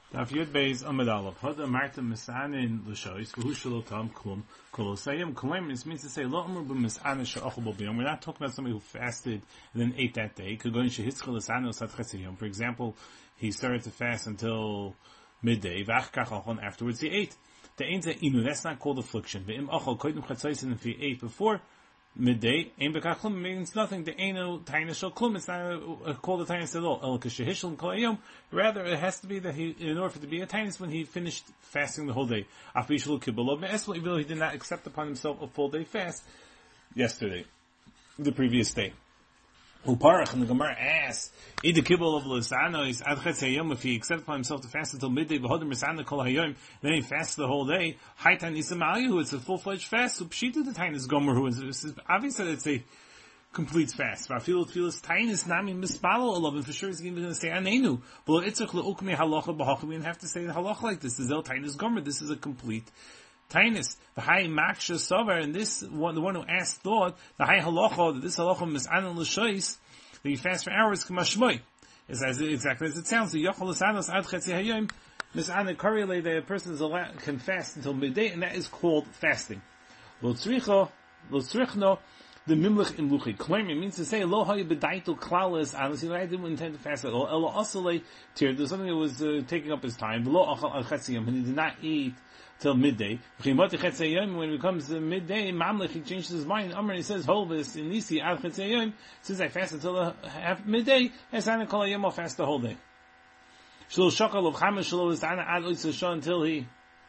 Daf Yud Beis Amud Aleph. Hada Marta Misanin L'Shois V'Hu Shelo Tam Klum Kolosayim Kolem. It means to say Lo Amru B'Misanin She'Achol B'Yom. We're not talking about somebody who fasted and then ate that day. Could go in Shehitzchel L'Sanu Sat Chesed. For example, he started to fast until midday. V'Ach Kach Achon. Afterwards he ate. The Ein Zeh Inu. That's not called affliction. V'Im Achol Koydem Chatzaisin. If he ate before midday, Ein B'Kach Klum means nothing. The Eino Tainus Shel Klum. It's not called a Tainus at all. El Keshehishel Kol Hayom. Rather, it has to be that he, in order for it to be a Tainus, when he finished fasting the whole day. Afishul Kibbalov Me'eslo, even though he did not accept upon himself a full day fast yesterday, the previous day. Uparach, and the Gemara asks, Ida Kibbal of Lisanois, Ad Chetz Hayom, if he accepted upon himself to fast until midday, V'hodim Risana Kol Hayom, then he fasts the whole day, Haitan Isamayu, it's a full-fledged fast, Upshita the Tainus Gomer, who is obviously that it's a complete fast. Vafil Tfilas Tainus Nami Mispalo Olav, and for sure he's going to say Anenu. But Itzach Le'ukme Halacha B'Hacha, we didn't have to say the Halacha like this. This is El Tainus Gomer, this is a complete Tainus. The high maksha savar, and this one, the one who asked thought, the high halacha, that this halacha misanan l'shois, that you fast for hours, k'mashmoy, is as exactly as it sounds. The yochol l'sanos ad chetzi hayom, misanan karele, the person is allowed, can fast until midday, and that is called fasting. Lo tzrichno, the mimlich imluchi. Claim, it means to say, lo hayu b'daitul klalas, honestly, I didn't intend to fast at all. Elo asale tir, there's something that was taking up his time. Lo achal al chetziyam, and he did not eat till midday. When it comes to midday, Mamlech, he changes his mind. Amr, he says, Holvis, in Nisi, Ad Chetzayim, since I fast until midday, Esana Kol Hayom, I'll fast the whole day. Shlo Shakal of Chamash Shlo Esana Ad Oitzah until he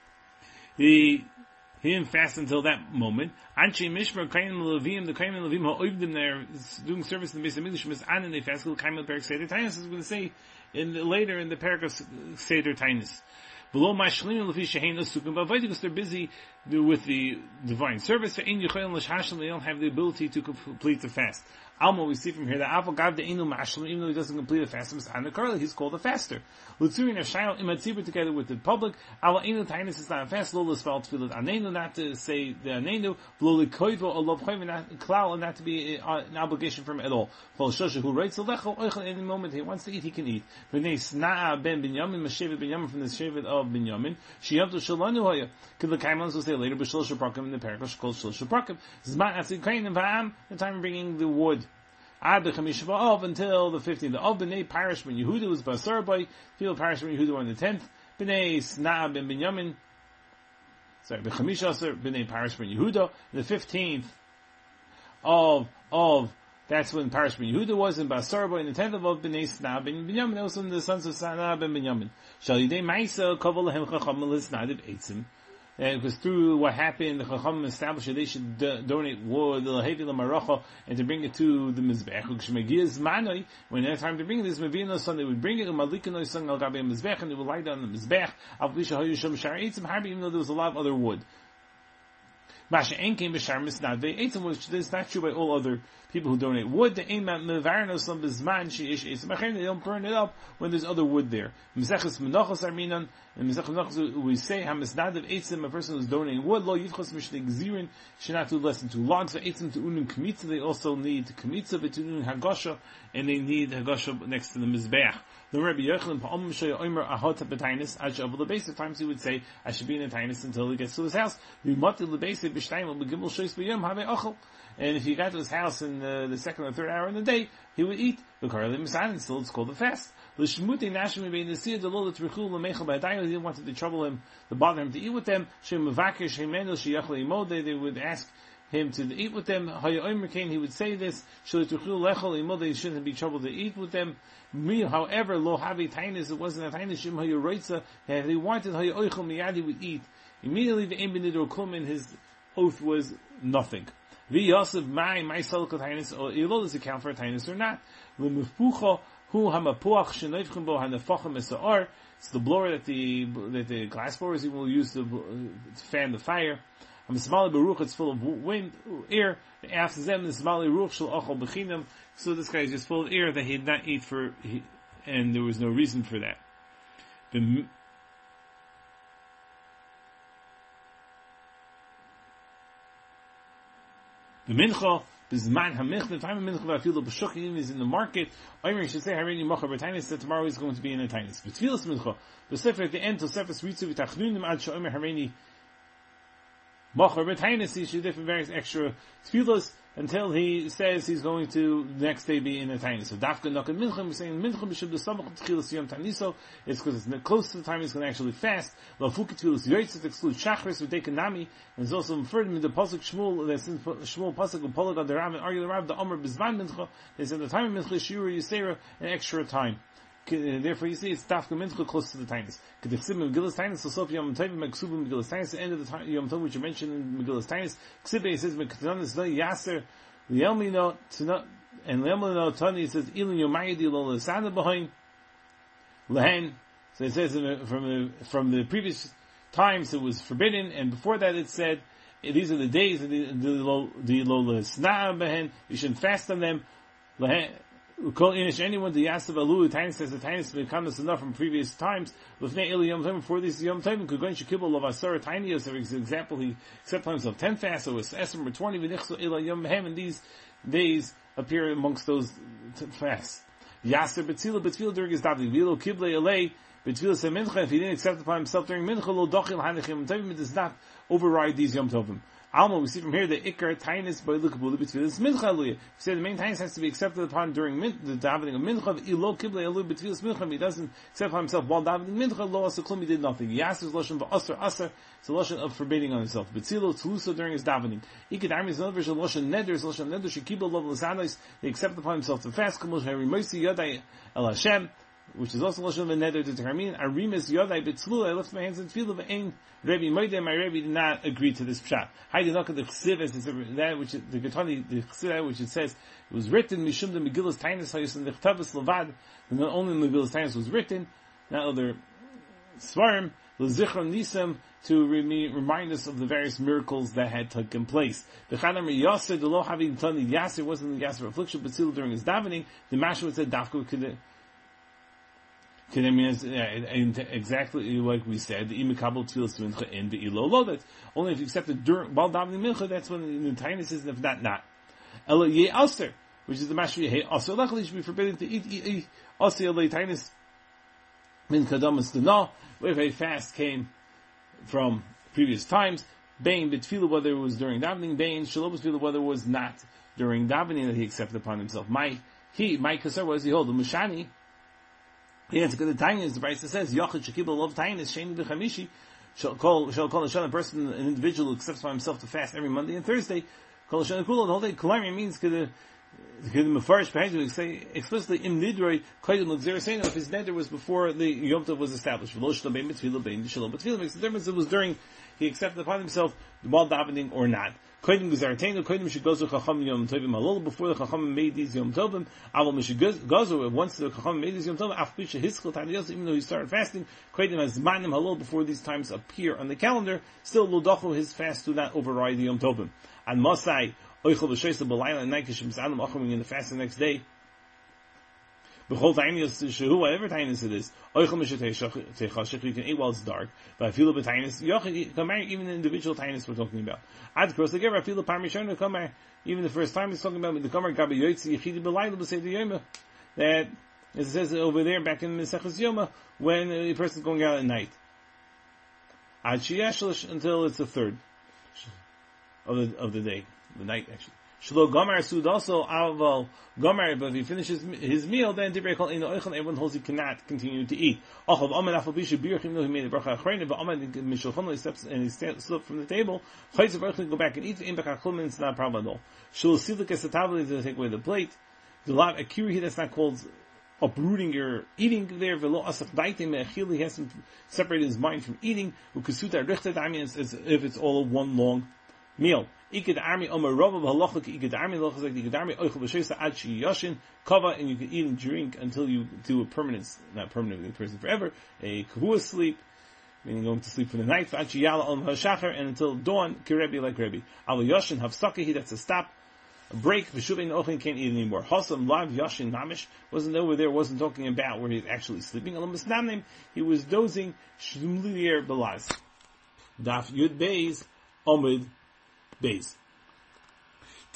didn't fast until that moment. Anchi Mishmer, Kainim Levim, the Kainim Levim, Ha'oivdim, they're doing service in the Beis HaMikdash, Misanan, and they fast till Kainim Perak Seder Tainus, as we're going to say later in the Perak of Seder Tainus. Below my shlinim lefi shehein asukim, but because they're busy with the divine service, they don't have the ability to complete the fast. Alma, we see from here that Aval Gav the Inu Mashlim, even though he doesn't complete a fast, he's called a faster. Lutzurin Ashayel Imatzibur together with the public, Ala Inu Tainus is not a fast, Lolas Fal Tfilat Anenu, not to say the Anenu, Loli Koivo, Olav Choyv, not Klal, and not to be an obligation from him at all. Chol Shosha, who writes the Lechel, Oichel, any moment he wants to eat, he can eat. V'nei Sna'a ben Binyamin, Mashevet Binyamin from the Shevet of Binyamin, Shiyavtu Shalanu Hoya, Kid the Kaimans will say later, B'Shol Shaprakim in the Parakosh, called Shol Shaprakim, Zman Atzik Kain and Va'am, the time of bringing the wood. Ad the Chamisha Av until the 15th. Of B'nei Parish Ben Yehuda was Basar by people Parish Ben Yehuda on the 10th. B'nei Sna'a ben Binyamin. Sorry, B'Chamisha Aser B'nei Parish Ben Yehuda. The 15th of that's when Parish Ben Yehuda was in Basar by, and the 10th of B'nei Sna'a ben Binyamin. That was when the sons of Sna'a ben Binyamin. Shal Yidei Ma'isa Kaval Lahem Chacham L'Snadiv Eitzim. Because through what happened, the Chacham established that they should donate wood, and to bring it to the Mizbech. When they had time to bring this Mavino son, they would bring it, and they would lie down on the Mizbech, even though there was a lot of other wood. Masha Ein came b'shar misnadvei eitzim, which is not true by all other people who donate wood. The aim at mevarnos on bizman sheish eitzim. They don't burn it up when there's other wood there. Meseches menachos arminan, and Meseches menachos we say hamisnadv eitzim, a person who's donating wood lo yivchos mishne gzirin should not do less than 2 logs. For eitzim to unum kamitza, they also need kamitza v'tunun hagasha, and they need hagasha next to the mizbeach. The Rabbi Yochanan Pa'om Shoya Omer Ahota B'Tainis Ashav LeBeis. Times he would say, I should be in a Tainis until he gets to his house. V'Mati LeBeis B'Shtayim B'Gimel Shoyis B'Yom Havei Ochel. And if he got to his house in the second or third hour in the day, he would eat. V'Karli Misan, and still it's called a fast. L'Shmutei Nashim B'Bein Nesiyah D'Lo L'Trichul L'Meichel B'Adayim. He didn't want to trouble him, to bother him to eat with them. Shem Mevakir Shem Mendel Sheyachal Yimod. They would ask him to eat with them. He would say this, they shouldn't be troubled to eat with them. However, lo havi tainis, it wasn't a tainis, shim hayoreitza, if he wanted hayoichel miyad, he would eat. Immediately the aim b'nidor kumin, his oath was nothing. V'yosef my salakot tainis, or does it count for a tainis or not? L'mufpucha hu hamapuach shenoivchim bo hanefachim esa'ar, it's the blower that the glass blowers will use to fan the fire. Mismali Baruch, it's full of wind, air. After them, the Mismali Ruch shall achol bechinam. So this guy is just full of air that he did not eat and there was no reason for that. The mincha Bizman hamich, the time of mincha v'afilu b'shukim is in the market. Omer should say harini mocha b'tainis that tomorrow is going to be in a tainis. B'tfilas mincha, the sefer at the end to sefes ritzu v'tachnunim ad she'omer harini mocha b'tainis. He should different various extra tfilas until he says he's going to the next day be in a tainis. So dafka nakan mincha, we're saying mincha b'shub the samach tchilas yom tainiso. It's because it's close to the time he's going to actually fast. Lo fuki tfilas yoytz, it excludes shachris v'dekanami. And it's also referred to the pasuk Shmuel, that's in Shmuel pasuk of Polag the Rav and argue the Rav the Omer Bizman Mincha. They said the time of Mincha Shiur Yisera an extra time. Therefore, you see it's Dafka Mincha close to the Tainus. Kedifsim Megillas Tainus so Sof Yom Tovim Meksubim Megillas Tainus. The end of the Yom Tov which you mentioned in Megillas Tainus. Ksibe says Mekatanis No Yaser Lielmino Tana and Lielmino Tani says Ilin Yomaydi Lo Lesana behind Lehen. So it says from the previous times it was forbidden, and before that it said these are the days of the lo sna behen. You shouldn't fast on them. Anyone the yasav alu tainis says the tainis becomes enough from previous times. Lefnei ili yom tovim before these yom tovim kugon shekibul of asara tinios. For example, he accepted himself 10 fasts, so it's esrim or 20 v'nichsu ila yom behem, and these days appear amongst those fasts. Yaser betzila during his davening. V'ilo kiblei alei. But if he didn't accept upon himself during mincha, lo dochil hanechim tovim, it does not override these yom tovim. Alma, we see from here the ikar tainis by lukabuli betfilas mincha aluya. We say the main tainis has to be accepted upon during the davening of mincha. Ilo kiblei aluya betfilas mincha. If he doesn't accept upon himself while davening mincha, lo asaklum, he did nothing. Yaser's lashon ba'asar. It's a lashon of forbidding on himself. Betzilo tluso during his davening. Ikad army is another version of lashon neder. It's lashon neder shekibel lov l'sanos. They accept upon himself to fast. Kamosh harimosi yadai el Hashem, which is also lashon of a neder to Termin. Arimis yodai betzlu. I lift my hands and feel of ein Rebbe Moedeh. My Rebbe did not agree to this pshat. I did not get the chesiv as that which the Getani the chesiv which it says it was written mishum the Megillas Tainus hayus and the Chtavas Levad. And not only the Megillas Tainus was written, not other svarim lezichron nisam to remind us of the various miracles that had taken place. The Chadam Yaser the lo having tani Yaser wasn't the Yaser affliction, but still during his davening the Mashma said dafka could. Exactly like we said, the imikabel tfilas mincha and the ilo lo. That's only if you accept it during while davening mincha. That's when the tainis is, and if not. Elo ye aser, which is the mashri hey aser. Luckily, should be forbidden to eat aser elo tainis min kadamas to know. If a fast came from previous times, bain betfila whether it was during davening, bain shalom betfila whether it was not during davening that he accepted upon himself. My kasar was he hold the mushani. Yeah, it's good. The Tainis, the Brisa says, Yochid Shekibel Lov Tainis, Sheni B'Chamishi, shall call a person, an individual who accepts by himself to fast every Monday and Thursday, call Shana Kula, the whole day. Kalari means, could the Mefarish Pehajim say explicitly, Im Nidroi, Koydim L'Gzerasena, if his neder was before the Yom Tov was established. V'lo Shlo Bein B'Tfilah, Bein Shalom B'Tfilah, makes the difference it was during, he accepted upon himself, while davening or not. Koydim Gzerasena, Koydim should go to Chacham Yom Tovim Halol, before the Chacham made these Yom Tovim, Aval Mishig Gozo, once the Chacham made these Yom Tovim, Afpisha Hiskal Taniyos, even though he started fasting, Koydim has Zmanim Halol before these times appear on the calendar, still Lodachu, his fast do not override the Yom Tovim. And Masai, Oichel B'Shoysa B'Layla, and Night Kishim Sadim Achoming in the fast the next day, B'chol Tainus Shehu, whatever Tainus it is, Oichel Mishatei Chashich, you can eat while it's dark, but I feel the Tainus, Yochid, Kamar, even the individual Tainus we're talking about. Ad Kros, the I feel the Parmishon, Kamar, even the first time he's talking about the Kamar, Gabi Yoitzi, Yechidi B'Layla, B'Sei the Yoma, that, as it says over there, back in Mesechus Yoma, when a person's going out at night. Ad Shiyashlish, until it's the third of the day, the night actually. Shlo Gomar Sud also Aval Gomar, but if he finishes his meal, then Divrei Kol Eino Oichel, everyone holds he cannot continue to eat. Achav Amen Afal Bisha Birchim, he made a bracha achrayna, but Amen Mishulchan, he steps and he slipped from the table. Chayz of Oichel, go back and eat. In Bechach Chulman, it's not a problem at all. Shul Silik Esatavli, to take away the plate. The lot Akiri, that's not called uprooting your eating there. Velo Asaf Daitim Me'achil, he hasn't separated his mind from eating. Ukasuta Richtet, I mean, it's as if it's all one long meal. Iked army Omer Rava Halachak Iked army Halachak like the Iked army Oichel B'Shoysa Ad Yashin Kava, and you can eat and drink until you do a permanent, not permanent, the person forever, a Kavua sleep, meaning going to sleep for the night, Ad Yala Om HaShachar, and until dawn, Kirebi like Rebbe. Al Yashin Havsakahi, that's a stop, a break. V'Shuvein Ochin can't eat anymore. Hasam Lav Yashin Namish wasn't over there, wasn't talking about where he's actually sleeping. Alam Misnamnim, he was dozing. Shmulier Belaz. Daf Yud Beis Omid Beis. Tir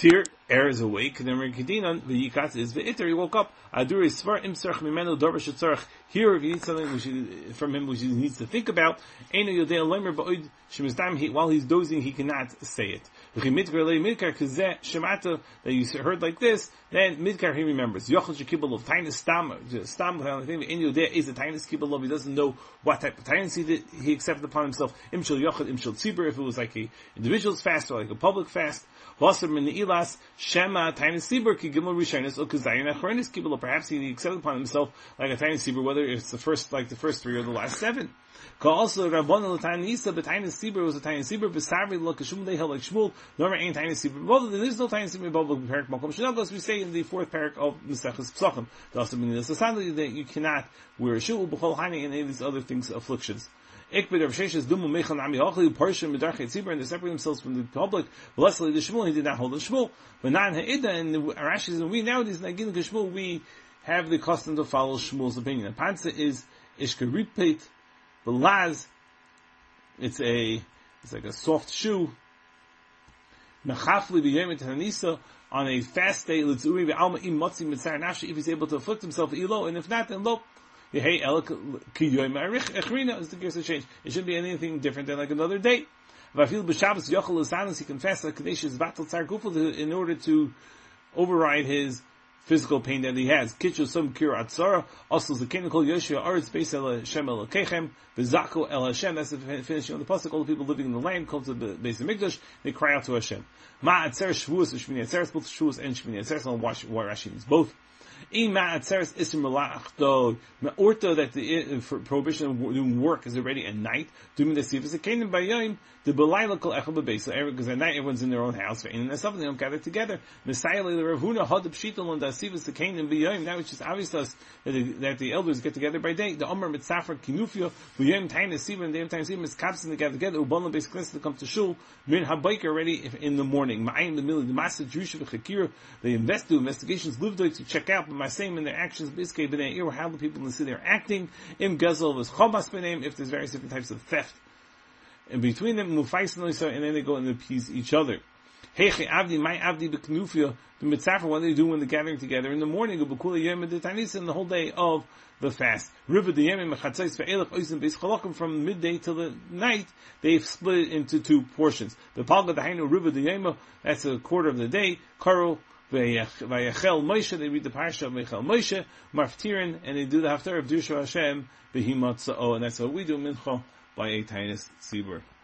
Er is awake, and then Kedinan, the Yikat is Ve'iter, he woke up. Aduri Svar Imsarch Mimenu Dorba Shetzarch. Here, if you need something from him which he needs to think about, Eino Yodei Alomer Ba'od Shemizdam, while he's dozing, he cannot say it. Midkar Le Midkar Kazeh Shemata, that you heard like this, then Midkar he remembers. Yochel Shekibel of Tainis Stam, I think Eino Yodei is a Tainis Kibel of, he doesn't know what type of Tainis he accepted upon himself. Imshel Yochel, Imshel Tzibur, if it was like a individual's fast or like a public fast. Wasser min ilas shema tiny sibur ki gimel rishonis or kazayin achronis kibul. Perhaps he accepted upon himself like a tiny sibur, whether it's the first 3 or the last 7. Also, Rabbon l'tiny nisa, but tiny sibur was a tiny sibur. B'sarvi lo kashum lehel like Shmuel. Norma ain't tiny sibur. Well, there is no tiny sibur above the parak makom shenagos. As we say in the 4th parak of Maseches Pesachim, also min ilas asandli that you cannot wear a shoe b'chol hani and any of these other things afflictions. Ikbid of Sheshes Dumu Mechal Nami Ochli Parshim Medarchet Tzibur, and they separate themselves from the public. Blessedly the Shmuel, he did not hold the Shmuel. But not in Ha'ida, and the Rashis, and we nowadays, Nagin the Shmuel, we have the custom to follow Shmuel's opinion. And Panza is Ishkaripet, the Laz, it's like a soft shoe. Mechafli B'Yom Tanisa, on a fast day, L'tzuri V'alma Im Motzi Mitzar Nafshi, if he's able to afflict himself, Ilo, and if not, then Lo. Hey, is the gears of change. It shouldn't be anything different than like another day. He can fast in order to override his physical pain that he has. Kitchu some kira atzara. Also, the king called Yoshua Aretz Beis El Hashem El Kechem V'Zako El Hashem. That's the finishing of the pasuk. All the people living in the land come to the Beis Hamikdash. They cry out to Hashem. Ma Atzer Shavuos Shmini Atzeres, both Shavuos and Shmini Atzeres. I'll watch what Rashi means both. That the prohibition of doing work is already at night. Doing the sifas akanim bayayim the belayla kol echad bebeis. Because at night everyone's in their own house, and that's something they don't gather together. Messiah le Ravuna had the pshital on the sifas akanim bayayim. Now it's just obvious to us that the elders get together by day. The Omer mitzafar kinufia bayayim taina siva and the time siva is kapsin to gather together. Ubalan beis knesset to come to shul min habayker already in the morning. Ma'ayim the middle the master Jewish v'chakira. They do investigations live there to check out my same in their actions. Biskei b'nei ir, how the people in the city are acting. Im gazel was chomas b'neim, if there's various different types of theft. And between them, mufais and then they go and appease each other. Heiche avdi, my avdi b'knufia, the mitzafar, what they do when they're gathering together in the morning, ubekula yom and the whole day of the fast. River the yom mechatzais ve'elach oisim beis chalakim, from midday till the night, they've split it into 2 portions. The palga dahainu river the yom, that's a quarter of the day. Karo Vayachel Moshe, they read the parsha of Vayachel Moshe, Marftirin, and they do the haftarah of Dirshu Hashem, Behimatzah, and that's what we do, Mincha, by a Tainis Tzibur.